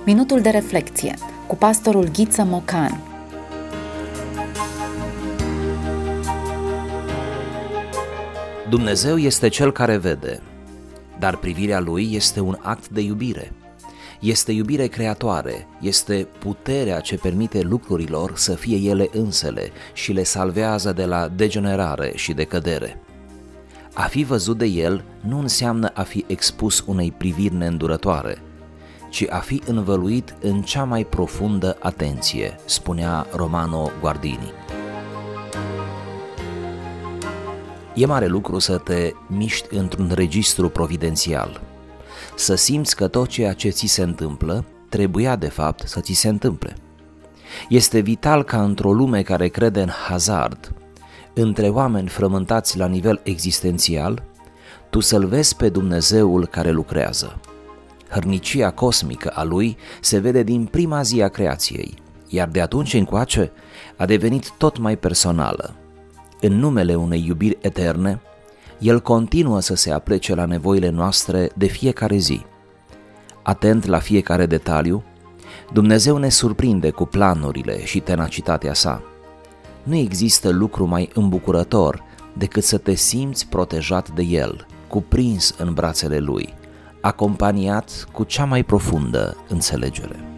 Minutul de reflecție cu pastorul Ghiță Mocan. Dumnezeu este Cel care vede, dar privirea Lui este un act de iubire. Este iubire creatoare, este puterea ce permite lucrurilor să fie ele însele și le salvează de la degenerare și decădere. A fi văzut de El nu înseamnă a fi expus unei priviri neîndurătoare, ci a fi învăluit în cea mai profundă atenție, spunea Romano Guardini. E mare lucru să te miști într-un registru providențial, să simți că tot ceea ce ți se întâmplă trebuia de fapt să ți se întâmple. Este vital ca într-o lume care crede în hazard, între oameni frământați la nivel existențial, tu să-L vezi pe Dumnezeul care lucrează. Hărnicia cosmică a Lui se vede din prima zi a creației, iar de atunci încoace a devenit tot mai personală. În numele unei iubiri eterne, El continuă să se aplece la nevoile noastre de fiecare zi. Atent la fiecare detaliu, Dumnezeu ne surprinde cu planurile și tenacitatea sa. Nu există lucru mai îmbucurător decât să te simți protejat de El, cuprins în brațele Lui, acompaniat cu cea mai profundă înțelegere.